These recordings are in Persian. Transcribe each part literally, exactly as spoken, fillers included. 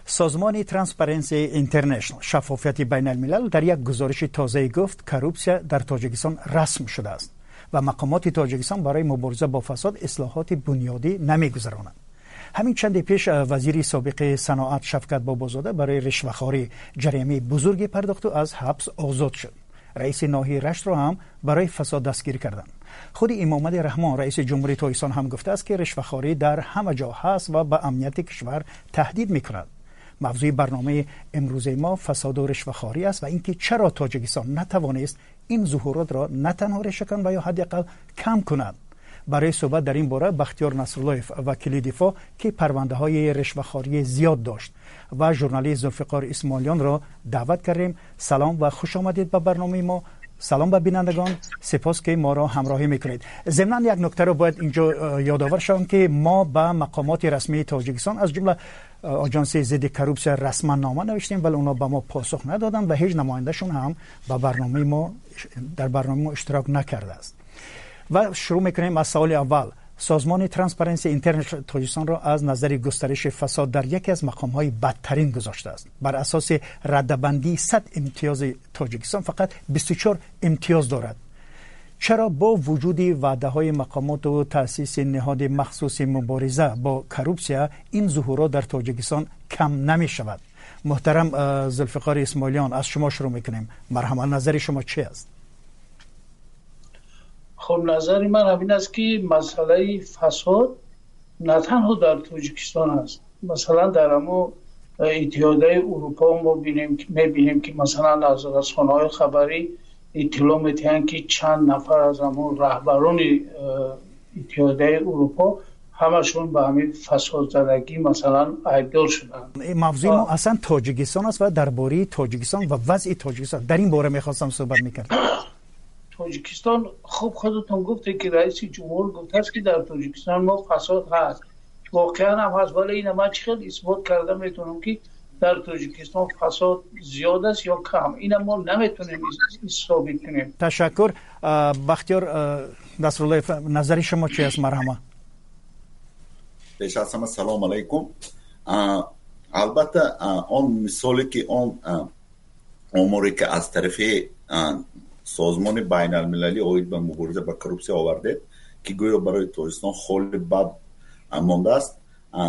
سازمان ترانسپرنسی اینترنشنال شفافیت بین الملل در یک گزارش تازه گفت کروپسیا در تاجیکستان رسم شده است و مقامات تاجیکستان برای مبارزه با فساد اصلاحات بنیادی نمی‌گذرانند. همین چند پیش وزیر سابق صنعت شفقت بابازاده برای رشوه‌خواری جریمه بزرگی پرداخت و از حبس آزاد شد. رئیس ناحیه رشت را هم برای فساد دستگیر کردند. خود امام رحمان رئیس جمهوری تاجیکستان هم گفته است که رشوه‌خواری در همه جا هست و به امنیت کشور تهدید می‌کند. موضوع برنامه امروز ما فساد و رشوه‌خواری است و اینکه چرا تاجیکستان نتوانست این ظهورات را نه تنها ریشه‌کن و یا حداقل کم کند. برای صحبت در این باره بختیار نصرالله وکیل دفاع که پرونده های رشوه‌خواری زیاد داشت و ژورنالیست ذوالفقار اسماعیلیان را دعوت کردیم. سلام و خوش آمدید به برنامه ما. سلام به بینندگان، سپاس که ما را همراهی میکنید. ضمناً یک نکته را باید اینجا یادآور شوم که ما به مقامات رسمی تاجیکستان از جمله آژانس ضد کروپسیا رسما نامه نوشتیم ولی اونا به ما پاسخ ندادند و هیچ نمایندهشون هم به برنامه ما در برنامه ما اشتراک نکرده است. و شروع میکنیم از سوال اول. سازمان ترانسپرنسی اینترنشنال تاجیکستان را از نظر گسترش فساد در یکی از مقام‌های بدترین گذاشته است. بر اساس رده‌بندی صد امتیاز تاجیکستان فقط بیست و چهار امتیاز دارد. چرا با وجود وعده‌های مقامات و تأسیس نهاد مخصوص مبارزه با کروپسیا این ظهورات در تاجیکستان کم نمی شود؟ محترم ذوالفقار اسماعیلیان، از شما شروع میکنیم. مرحبا، نظر شما چی است؟ خب نظر من همین است که مسئله فساد نه تنها در تاجیکستان است. مثلا در اما اتحادیه اروپا ما بینیم که میبینیم که مثلا از رسانه‌های خبری اطلاع میدهند که چند نفر از اما رهبران اتحادیه اروپا همشون به همین فساد زدگی مثلا عیبدار شدند. موضوع ما اصلا تاجیکستان است و درباره تاجیکستان و وضع تاجیکستان در این باره میخواستم صحبت میکردم. تاجیکستان خب خودتون گفته که رئیس جمهور گفته است که در تاجیکستان ما فساد هست. واقعا هم هست ولی این من چقدر اثبات کرده میتونم که در تاجیکستان فساد زیاد است یا کم. این ما نمیتونیم ثابت کنیم. تشکر. بختیار نصرالله، نظر شما چی است؟ مرحبا. پیش از همه سلام علیکم. البته آن مثالی که آن اموری که از طرف سازمان بین المللی اوید به مبارزه با کروپسیا آورده که گویا برای تاجیکستان خیلی بد مانده است،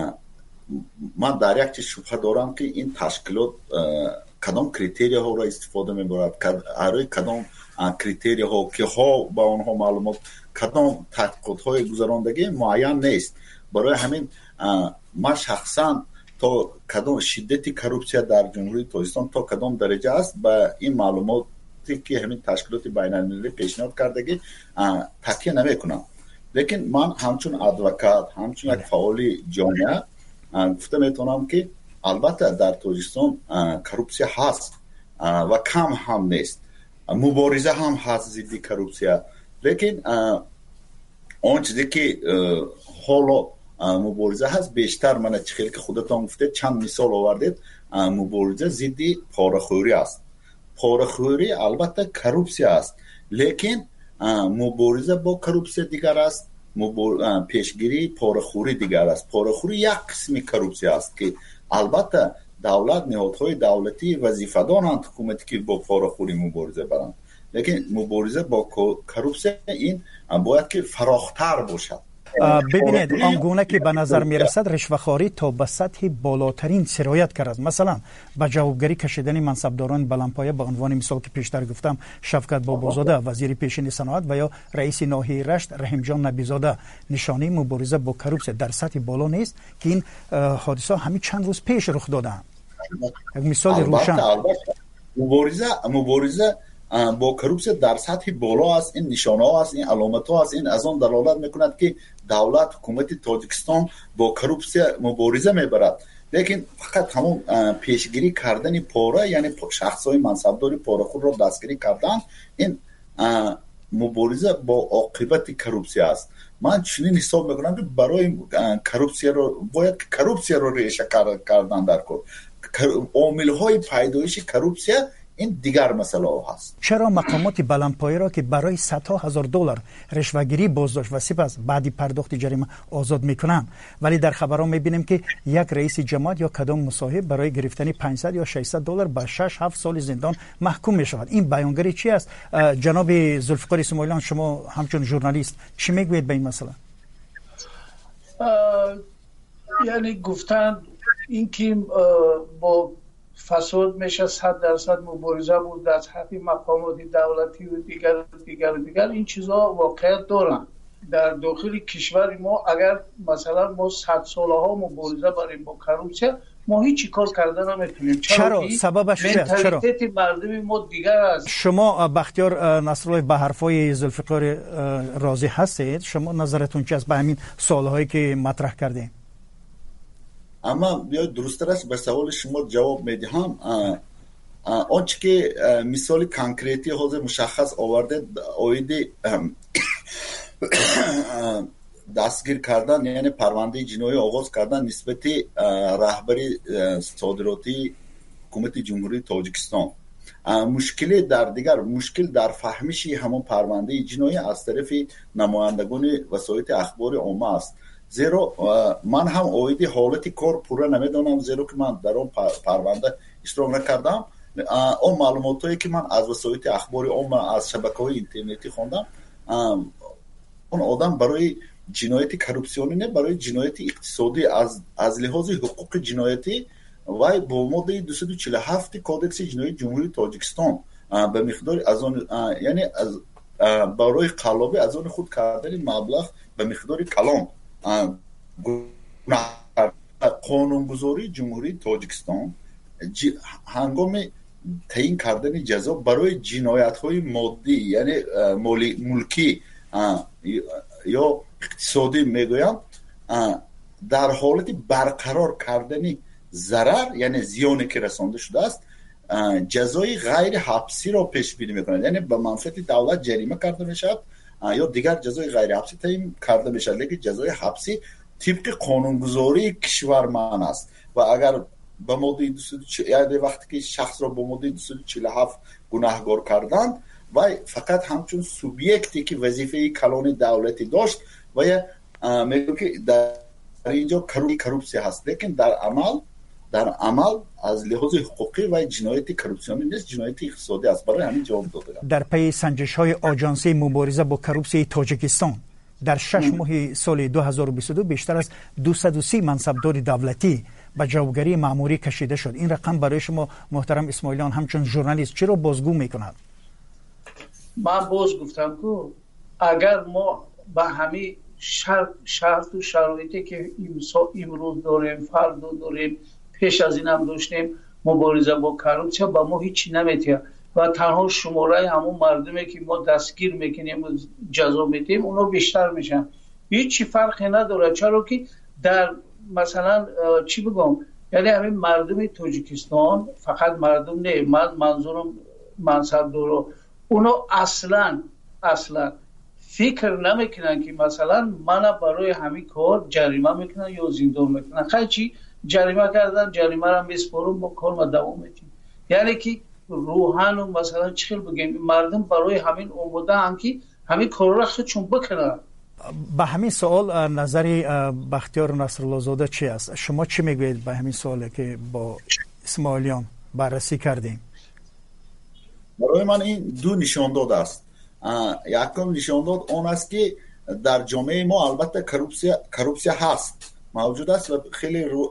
من در یک چیز شبهه دارم که این تشکیلات کدام کریتریا ها را استفاده میبرد، برای کدام کریتریا ها که ها با آنها معلومات، کدام تحقیقات های گذراندگی معین نیست. برای همین من شخصا تا کدام شدت کروپسیا در جمهوری تاجیکستان تا کدام درجه است به این معلومات که همین تشکیلات بین المللی پیشنهاد کردگی تکیه نمی کنم. لیکن من همچون ادوکات، همچون یک فعال جامعه گفته میتونم که البته در تاجیکستان کروپسیا هست و کم هم نیست، مبارزه هم هست ضد کروپسیا. لیکن آن چیزی که حالا مبارزه هست بیشتر، من چخیلی که خودتان گفته چند مثال آوردید، مبارزه ضد پاره‌خوری است. پاره‌خوری البته کروپسیا است، لیکن مبارزه با کروپسیا دیگر است، مبار... پیشگیری پاره‌خوری دیگر است. پاره‌خوری یک قسم کروپسیا است که البته دولت، نهادهای دولتی وظیفه‌دارند حکومتی که با پاره‌خوری مبارزه برند، لیکن مبارزه با کروپسیا این باید که فراختر باشد. ببینید آنگونه که به نظر می رسد رشوه‌خواری تا به سطح بالاترین سرایت کرده است. مثلا به جوابگری کشیدن منصبداران بلندپایه به عنوان مثال که پیشتر گفتم شفقت بابازاده وزیر پیشین صنعت و یا رئیس ناحیه رشت رحیم جان نبیزاده نشانه مبارزه با کروپسیا در سطح بالا نیست که این حادثه همین چند روز پیش رخ دادند. یک مثال روشن. مبارزه مبارزه با کروپسیا در سطح بالا است. این نشانه ها است، این علامت ها است. این از آن دلالت میکند که دولت، حکومت تاجیکستان با کروپسیا مبارزه میبرد. لیکن فقط همون پیشگیری کردن پاره، یعنی شخص های منصبداری پاره‌خور را دستگیری کردن، این مبارزه با عاقبت کروپسیا است. من چنین حساب میکنم که برای کروپسیا رو باید کروپسیا رو ریشه کردن در کار. عامل های پیدایش کروپسیا این دیگر مسئله هست. چرا مقامات بلندپایه را که برای صدها هزار دلار رشوه‌گیری بازداشت و سپس بعدی پرداخت جریمه آزاد میکنن، ولی در خبرها میبینیم که یک رئیس جماعت یا کدام مصاحب برای گرفتن پانصد یا ششصد دلار به شش هفت سال زندان محکوم میشود؟ این بیانگری چی است؟ جناب ذوالفقار اسماعیلیان، شما همچون ژورنالیست چی میگوید به این مسئله؟ یعنی گفتن اینکه با فساد میشه صد درصد مبارزه بود در حق مقامات دولتی و دیگر دیگر دیگر این چیزا واقعیت دارن. در داخل کشور ما اگر مثلا ما صد ساله ها مبارزه بریم با کروپسیون، ما هیچ کار کردن نمیتونیم. چرا؟ سببش چیه؟ چرا؟ منتالیته مردم ما دیگر است. شما بختیار نصرالله به حرفای ذوالفقار راضی هستید؟ شما نظرتون چی است به همین سوالهایی که مطرح کردین؟ اما بیاید درست‌تر است به سوال شما جواب میدهم. آنچه که مثال کانکریتی حوزه مشخص آورده اویدی دستگیر کردن، یعنی پرونده جنایی آغاز کردن نسبت رهبری صادراتی حکومت جمهوری تاجیکستان. مشکل در دیگر مشکل در فهمش همون پرونده جنایی از طرف نمایندگان وسایل اخبار عامه است. زیرا من هم اویدی حالت کار پورا نمیدونم، زیرا که من در اون پرونده اشتراک نکردم. اون معلوماتی که من از وسایل اخبار عامه از شبکه‌های اینترنتی خوندم، اون آدم برای جنایت کروپسیونی نه، برای جنایت اقتصادی از از لحاظ حقوق جنایتی و با ماده دویست و چهل و هفت کودکس جنایی جمهوری تاجیکستان به مقدار از اون، یعنی از برای قلابی از اون خود کردن مبلغ به مقدار کلان قانونگذاری جمهوری تاجیکستان هنگام تعیین کردن جزا برای جنایت‌های مادی، یعنی ملکی یا اقتصادی میگویم، در حالت برقرار کردن ضرر، یعنی زیانی که رسانده شده است، جزای غیر حبسی را پیش بینی میکنند. یعنی به منفعت دولت جریمه کرده میشد یا دیگر جزای غیر حبسی تعیین کرده میشد، لیکن جزای حبسی طبق قانونگذاری کشور من است. و اگر به ماده یعنی وقتی که شخص را به ماده دویست و چهل و هفت گناهکار کردند و فقط همچون سوبیکتی که وظیفه کلان دولتی داشت و میگم که در اینجا کروپسی هست، لیکن در عمل در عمل از لحاظ حقوقی و جنایت کروپسیونی نیست، جنایت اقتصادی است. برای همین جواب داده. در پی سنجش های آژانسی مبارزه با کروپسی تاجیکستان در شش ماه سال دو هزار و بیست و دو بیشتر از دویست و سی منصبدار دولتی به جوابگری مأموری کشیده شد. این رقم برای شما محترم اسماعیلیان همچون ژورنالیست چرا بازگو میکند؟ من باز گفتم که اگر ما به همین شرط شرط و شرایطی که امروز داریم، فردا داریم، پیش از این هم داشتیم مبارزه با کروپسیا، با ما هیچی نمیتونه و تنها شماره همون مردمی که ما دستگیر میکنیم و جزا میدیم اونا بیشتر میشن. هیچی فرقی نداره. چرا که در مثلا چی بگم، یعنی همین مردم تاجیکستان فقط مردم نه، من منظورم منصبدارا، اونا اصلا اصلا فکر نمیکنن که مثلا من برای همین کار جریمه میکنن یا زندان میکنن. خیلی چی جریمه کردن، جریمه را میسپارم با کار ما دوام میدیم. یعنی که روحان و مثلا چخیل بگیم مردم برای همین اومده هم که همین کار را خودشون بکنن. به همین سوال نظری بختیار نصرالله زاده چی است؟ شما چی میگوید به همین سوالی که با اسماعیلیان بررسی کردیم؟ برای من این دو نشان داد است. یکم نشان داد اون است که در جامعه ما البته کروپسیا کروپسیا هست، موجود است و خیلی رو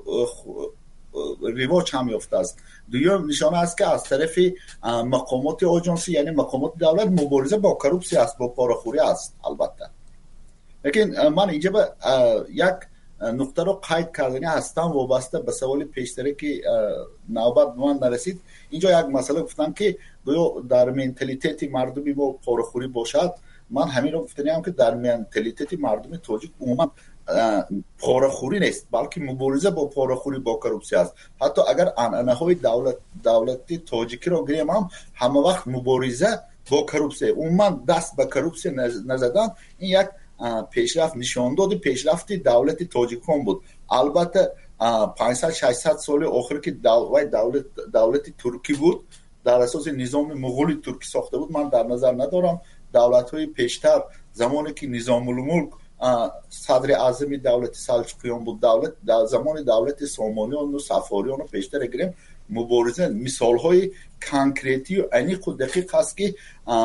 رواج هم یافته است. دوم نشان است که از طرف مقامات آژانسی یعنی مقامات دولت مبارزه با کروپسیا است، با پاره‌خوری است البته. لیکن من اینجا به یک نقطه رو قید کردنی هستم وابسته به سوال پیشتری که نوبت به من نرسید. اینجا یک مسئله گفتم که گویا در منتالیته مردمی با پاره‌خوری باشد. من همین رو گفتم که در منتالیته مردم تاجیک عموما پاره‌خوری نیست، بلکه مبارزه با پاره‌خوری با کروپسیا است. حتی اگر عنعنه‌های دولت دولتی تاجیکی رو گیریم هم همه وقت مبارزه با کروپسیا، عموما دست به کروپسیا نزدن، این یک پیشرفت نشان داد پیشرفت دولت تاجیکستان بود. البته پانصد ششصد سال آخر که دولت دولت ترکی بود در اساس نظام مغولی ترکی ساخته بود. من در نظر ندارم دولت‌های پیشتر زمانی که نظام الملک صدر اعظم دولت سلجوقیان بود، دولت در زمان دولت سامانیان و صفاریان و پیشتر گریم مبارزه مثال‌های کانکریتی و عمیق و دقیق است که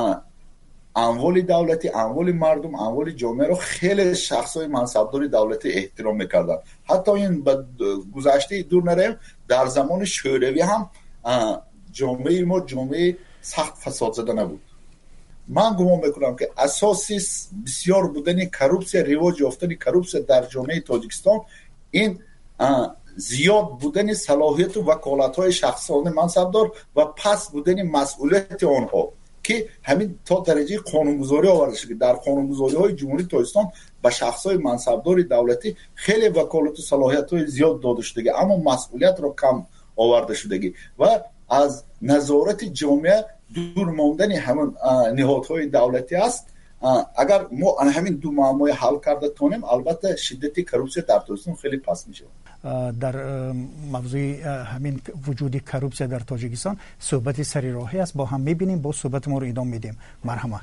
اموال دولتی، اموال مردم، اموال جامعه رو خیلی شخصای منصبدار دولتی احترام میکردن. حتی این به گذشته دور نریم، در زمان شوروی هم جامعه ما جامعه سخت فساد زده نبود. من گمان میکنم که اساسی بسیار بودن کروپسیا، رواج یافتن کروپسیا در جامعه تاجیکستان این زیاد بودن صلاحیت و وکالت‌های شخصان منصبدار و پس بودن مسئولیت آنها که همین تا درجه قانونگذاری آورده شده. در قانونگذاری‌های جمهوری تاجیکستان به شخص‌های منصبدار دولتی خیلی وکالت و صلاحیت‌های زیاد داده شده، اما مسئولیت را کم آورده شده و از نظارت جامعه دور ماندن همون نهادهای دولتی است. اگر ما همین دو معمای حل کرده تونیم، البته شدت کروپسیا در تاجیکستان خیلی پس میشه. در موضوع همین وجود کروپسیا در تاجیکستان صحبت سری راهی است، با هم میبینیم، با صحبت ما رو ادامه میدیم. مرحمت.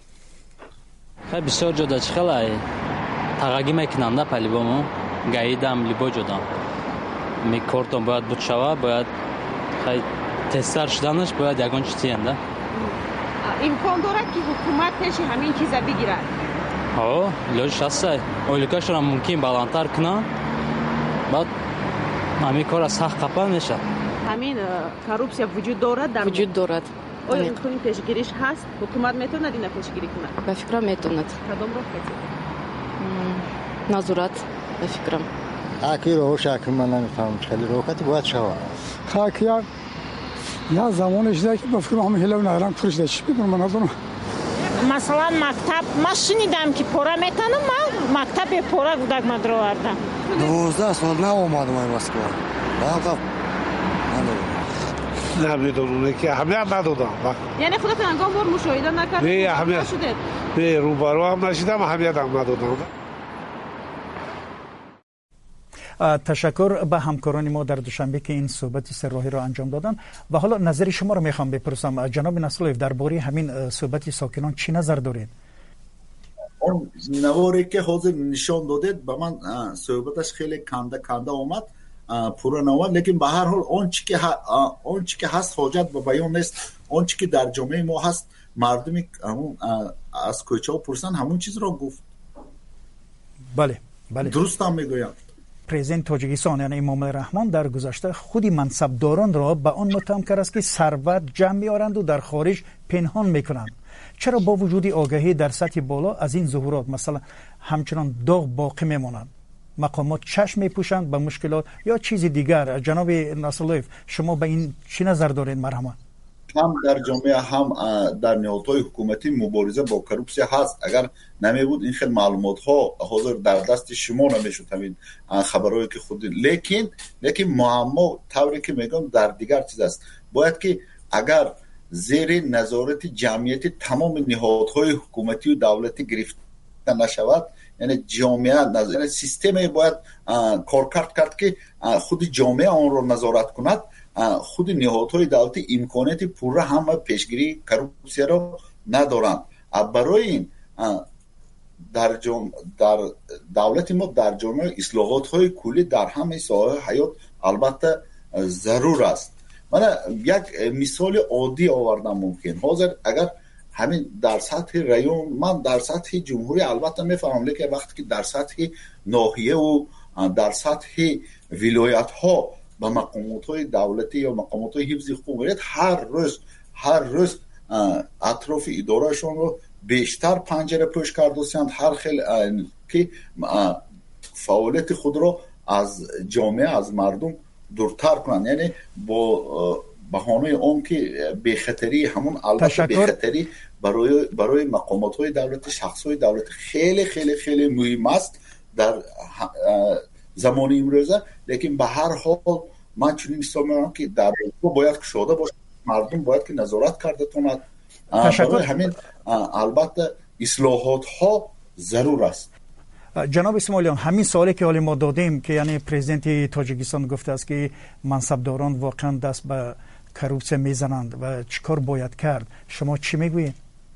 خیلی بسیار جدا خیلی تغییر میکنم نه پلیبامو گاییدم لیبا جدا میکردم باید بود شوا باید خیلی تستر شدنش باید یگان چیزی انده امکان داره که حکومت پیش همین چیزا بگیرد. ها لوش هسته اولیکاش را ممکن بلندتر کنه بعد همین کار از حق قپل میشه. همین کروپسیا وجود دارد در وجود دارد. آیا امکان پیشگیریش هست؟ حکومت میتونه اینا پیشگیری کنه؟ به فکرم میتوند. کدام راه میتونه؟ نظارت به فکرم. اکی رو شکل من نمیفهمم خیلی روکتی باید شود. خاکیار یا زمانش ده که بفکرم همه هلو ندارم پرش ده چی بکنم من ازونم. مثلا مکتب ما شنیدم که پورا میتونم ما مکتب پورا گودک ما درو آوردم. دوازده سال نه اومدم این مسکو. واقعا نه میدونم که اهمیت ندادم. یعنی خودت انگام بار مشاهده نکردی؟ نه اهمیت شده. نه روبرو هم نشیدم اهمیت هم ندادم. تشکر به همکاران ما در دوشنبه که این صحبت سه راهی را انجام دادن و حالا نظر شما رو میخوام بپرسم. جناب نصرالله درباره همین صحبت ساکنان چی نظر دارید؟ اون نواری که حاضر نشان دادید به من صحبتش خیلی کنده کنده اومد پورا نواد، لیکن به هر حال اون چی که اون چی که هست حاجت به بیان نیست. اون چی که در جامعه ما هست مردمی همون از کوچه ها پرسن همون چیز را گفت. بله بله درست هم میگویم. پرزیدنت تاجیکستان یعنی امام رحمان در گذشته خودی منصبداران را به آن متهم کرد است که ثروت جمع می‌آورند و در خارج پنهان میکنند. چرا با وجود آگاهی در سطح بالا از این ظهورات مثلا همچنان داغ باقی میمانند؟ مقامات چشم میپوشند به مشکلات یا چیز دیگر؟ جناب نصرالله شما به این چی نظر دارید؟ مرحمت. هم در جامعه هم در نهادهای حکومتی مبارزه با کروپسیا هست. اگر نمی بود این خیلی معلومات ها حاضر در دست شما نمیشد، همین خبرهایی که خود لیکن لیکن معما طوری که میگم در دیگر چیز است. باید که اگر زیر نظارت جمعیت تمام نهادهای حکومتی و دولتی گرفته نشود، یعنی جامعه نظر سیستم باید کارکرد کرد که خود جامعه آن را نظارت کند. خود نهادهای دولتی امکانات پوره هم پیشگیری کروپسیا را ندارند. برای این در جام... در دولت ما در جامعه اصلاحات های کلی در همه ساحه حیات البته ضرور است. من یک مثال عادی آوردم. ممکن حاضر اگر همین در سطح ریون، من در سطح جمهوری البته میفهمم، لیکن وقتی که در سطح ناحیه و در سطح ولایت ها با مقامات های دولتی یا مقامات های حفظ حقوق ملیت هر روز هر روز اطراف ادارهشون رو بیشتر پنجره پوش کردوسیند، هر خیلی که فعالیت خود رو از جامعه از مردم دورتر کنند. یعنی با بهانه اون که بی خطری همون البته بی خطری برای برای مقامات های دولتی، شخص های دولتی خیلی خیلی خیلی مهم است در زمان امروزه. لیکن به هر حال من چنین مثال می‌زنم که در باید کشاده باشه، مردم باید که نظارت کرده تواند. برای همین البته اصلاحات ها ضرور است. جناب اسماعیلیان همین سوالی که حالی ما دادیم که یعنی پرزیدنت تاجیکستان گفته است که منصبداران واقعا دست به کروپسیا میزنند و چیکار باید کرد؟ شما چی میگویید؟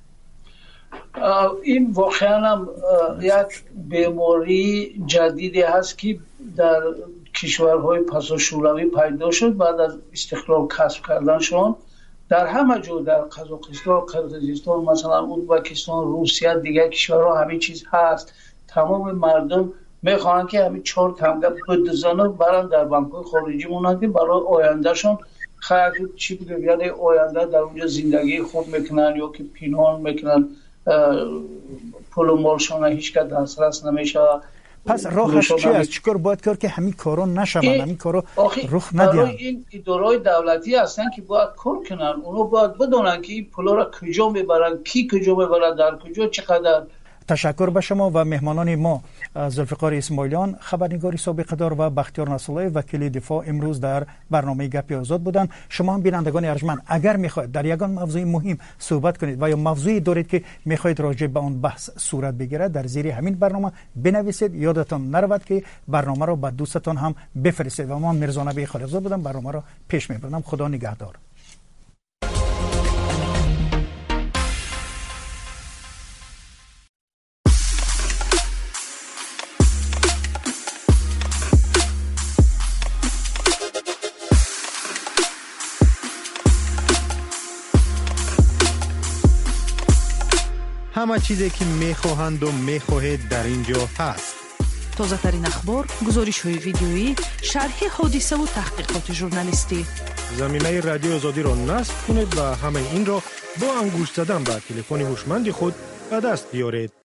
این واقعا هم یک بیماری جدیدی هست که در کشورهای پسا شوروی پیدا شد بعد از استقلال کسب کردنشون. در همه جا، در قزاقستان، قرقیزستان، مثلا ازبکستان، روسیه، دیگر کشورها همین چیز هست. تمام مردم میخوان که همین چهار تمگه بدزنه برن در بانک‌های خارجی مونن که برای آیندهشون خیلی چی بگم، یعنی آینده در اونجا زندگی خوب میکنن یا که پینهان میکنن، پول و مالشان هیچ که دسترس نمیشه. پس راهش چی است؟ چیکار باید کرد که همین کارا نشوند، همین کارا رخ ندهند؟ برای این ادارهای دولتی هستن که باید کار کنن. اونو باید بدونن که این پولا را کجا میبرن، کی کجا میبرن، در کجا چقدر. تشکر به شما و مهمانان ما، ذوالفقار اسماعیلیان خبرنگار سابق دار و بختیار نصرالله وکیل دفاع امروز در برنامه گپ آزاد بودند. شما هم بینندگان ارجمند اگر میخواهید در یگان موضوع مهم صحبت کنید و یا موضوعی دارید که میخواهید راجع به آن بحث صورت بگیرد، در زیر همین برنامه بنویسید. یادتان نرود که برنامه را به دوستتان هم بفرستید. و من میرزا نبی خالقزاده بودم، برنامه را پیش میبرم. خدا نگهدار. همه چیزی که میخواهند و میخواهید در اینجا هست. تازه ترین اخبار، گزارش های ویدیویی، شرح حادثه و تحقیقات ژورنالیستی. زمینه رادیو آزادی را نصب کنید و همه این را با انگشت زدن به تلفن هوشمند خود به دست بیارید.